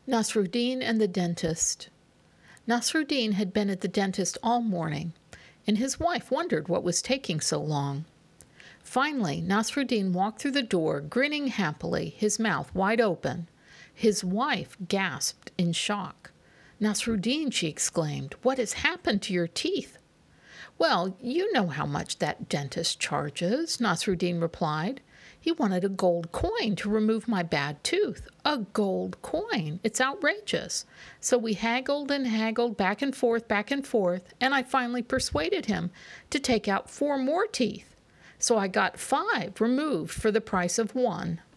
Nasruddin and the dentist. Nasruddin had been at the dentist all morning, and his wife wondered what was taking so long. Finally, Nasruddin walked through the door, grinning happily, his mouth wide open. His wife gasped in shock. "Nasruddin," she exclaimed, "what has happened to your teeth?" "Well, you know how much that dentist charges," Nasruddin replied. "He wanted a gold coin to remove my bad tooth. A gold coin! It's outrageous. So we haggled and haggled back and forth, and I finally persuaded him to take out 4 more teeth. So I got 5 removed for the price of 1.